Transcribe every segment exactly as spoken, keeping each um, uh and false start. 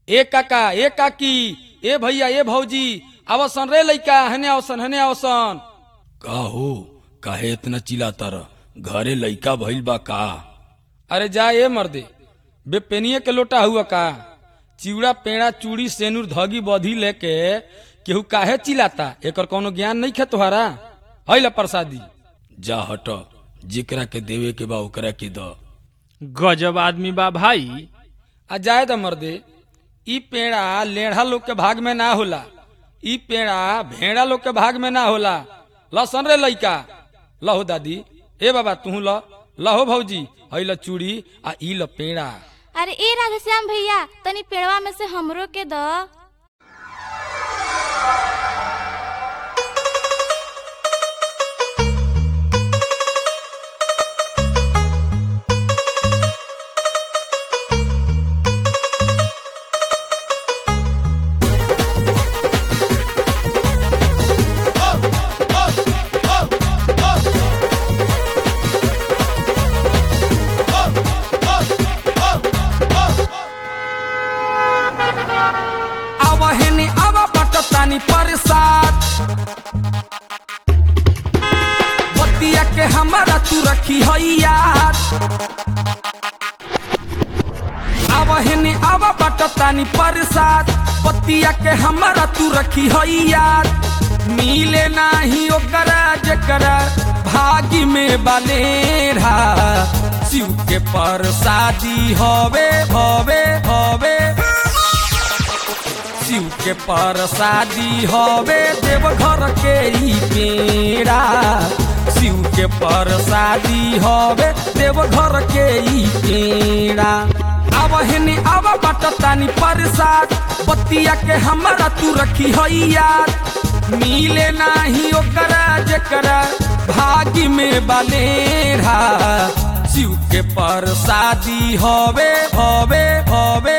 ए काका ए काकी ए भैया ए भौजी आवसन रे लइका हने आवसन हने आवसन। का हो काहे इतना चिल्लाता रह घरे लइका भइल बा का? अरे जा ए मर्दे बेपेनिए के लोटा हुआ का चिवड़ा पेड़ा चूड़ी सेनुर धगी बधी लेके केहू काहे चिल्लाता एकर कोनो ज्ञान नहीं खे तुहारा। हैला प्रसादी जा हट जेकरा के देवे के बा ओकरा के द। गजब आदमी बा भाई। आ जाए द मर्दे ई पेड़ा लेढ़ा लोग के भाग में ना होला, ई पेड़ा भेड़ा लोग के भाग में ना होला। लसन रे लइका लहो दादी ए बाबा तू ल लहो भौजी हैला चूड़ी आ ई ल पेड़ा। अरे ए राधेश्याम भैया तनी पेड़वा में से हमरो के द। तानी परसाद बतिया के हमारा तू रखी है याद। आवा हेने आवा बट तानी परसाद बतिया के हमारा तू रखी है याद। मिले नाही ओकरा जेकरा भागी में बलेरा शिव के परसादी हवे हवे हवे शिव के परसादी हवे देवघर के ई पेड़ा। शिव के परसादी हवे देवघर के ई पेड़ा। आवा हेने आवा बाट तानी परसाद बतिया के हमारा तू रखी है याद। मिले नाही ओकरा जेकरा भागी में बलेरा शिव के परसादी हवे हवे हवे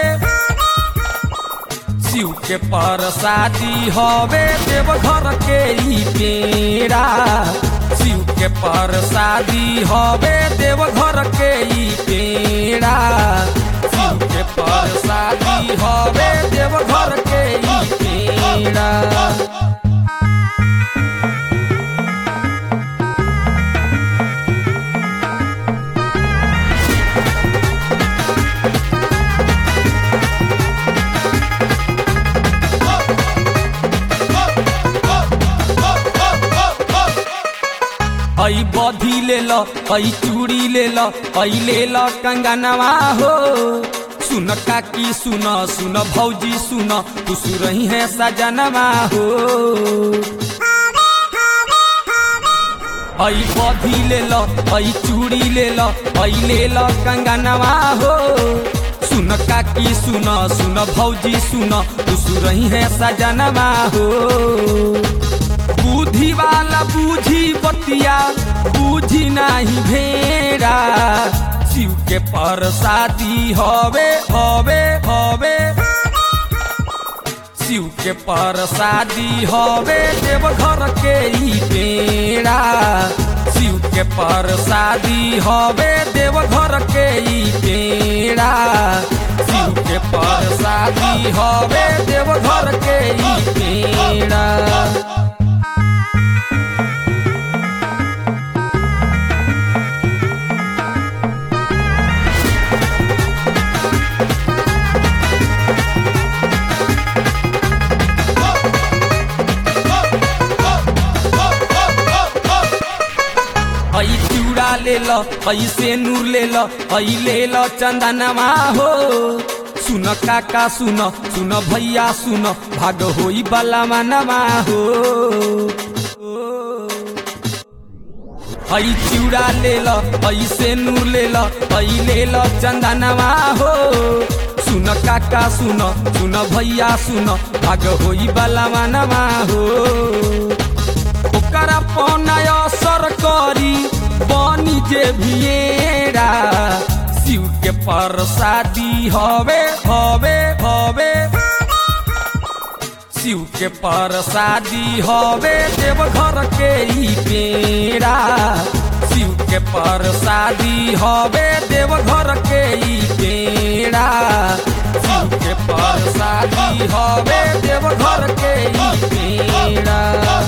शिव के परसादी हवे देवघर के ई पेड़ा। शिव के परसादी हवे देवघर के ई पेड़ा। शिव के परसादी हवे देवघर के ई पेड़ा। आई बधी ले लो आई चूड़ी ले लो आई ले लो कंगनवा हो। सुन काकी सुन सुन भौजी सुन तू सुरही है सजनवा हो। आई बधी ले लो आई चूड़ी ले लो आई ले लो कंगनवा हो। सुन काकी सुन सुन भौजी सुन तू सुरही है सजनवा हो। बुद्धि वाला बूझी बतिया बूझी नहीं भेड़ा। शिव के परसादी हवे हवे हवे शिव के परसादी हवे देवघर के ई पेड़ा। शिव के परसादी हवे देवघर के ई पेड़ा। शिव के परसादी हवे देवघर के ई पेड़ा। आई चूड़ा ले लो आई सेनुर ले लो आई ले लो चंदनवा हो। सुन काका सुन सुन भैया सुन भाग होई बला मनवा हो। आई चूड़ा ले लो आई सेनुर ले लो आई ले लो चंदनवा हो। सुन काका सुन सुन भैया सुन भाग होई बला मनवा हो। ओकरा पौनाय असर करी बनी जे भिएरा। शिव के परसादी हवे हवे हवे शिव के परसादी हवे देवघर के ई पेड़ा। शिव के प्रसादी हवे देवघर के ई पेड़ा शिव के प्रसादी हवे देवघर के ई पेड़ा।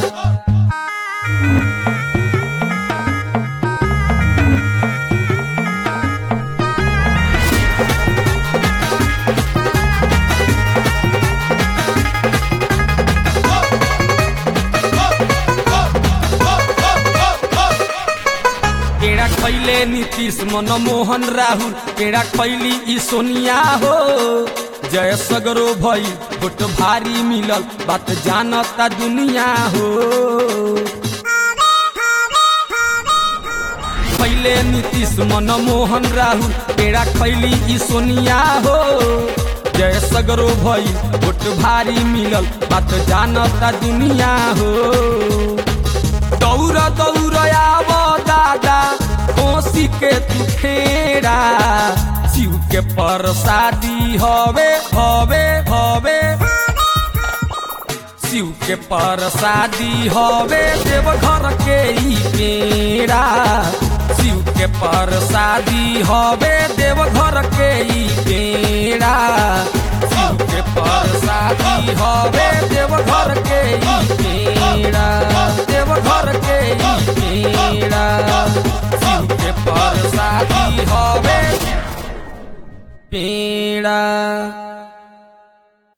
पेड़ा खैले नीतीश मनमोहन राहुल पेड़ा खैली ई सोनिया हो जय सगरो भई वोट भारी मिलल बात जानता दुनिया हो। खैले नीतीश मनमोहन राहुल पेड़ा खैली ई सोनिया हो जय सगरो भई वोट भारी मिलल बात जानता दुनिया हो। दौड़ दौड़ आव दादा कोसी के तू खेड़ा शिव के प्रसादी हवे हवे हवे शिव के प्रसादी हवे देवघर के ई पेड़ा शिव के प्रसादी हवे देवघर के ई पेड़ा शिव के प्रसादी हवे देवघर के ई पेड़ा देवघर के ई पेड़ा शिव के प्रसादी हवे पेड़ा।